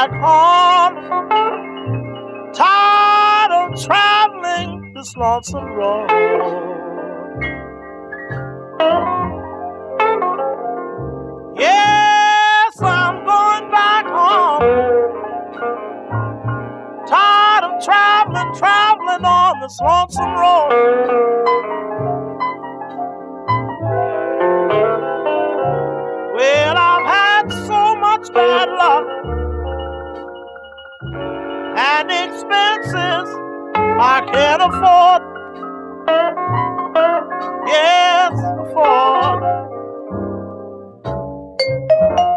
back home. Tired of traveling this lonesome road. Yes, I'm going back home. Tired of traveling on this lonesome road. Well, I've had so much bad luck and expenses I can't afford. Yeah.